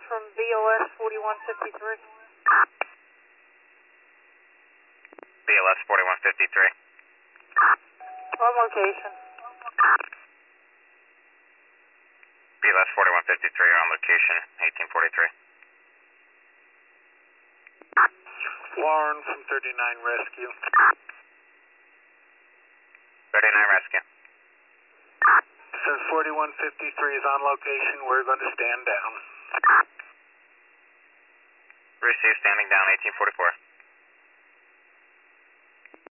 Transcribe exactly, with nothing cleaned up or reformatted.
from B O S forty-one fifty-three. B L S forty-one fifty-three. On location. B L S forty-one fifty-three on location, eighteen forty-three. Warren from thirty-nine Rescue. thirty-nine Rescue. Since forty-one fifty-three is on location, we're going to stand down. Receive, standing down, eighteen forty-four.